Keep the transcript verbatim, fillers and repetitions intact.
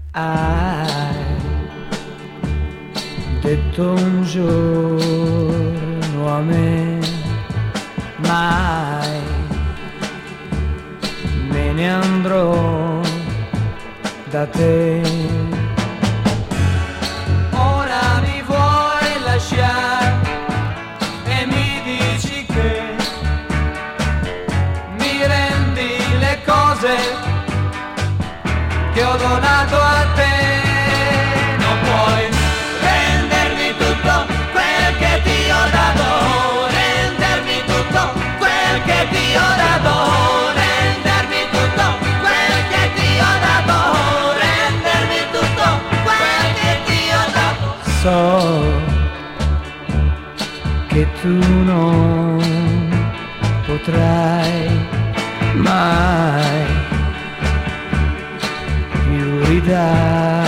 Hai detto un giorno a me, mai me ne andrò da te. Ora mi vuoi lasciare e mi dici che mi rendi le cose che ho donato a te. Non puoi rendermi tutto quel che ti ho dato, rendermi tutto quel che ti ho dato, rendermi tutto quel che ti ho dato, rendermi tutto quel che ti ho dato. So che tu non potrai mai più ridare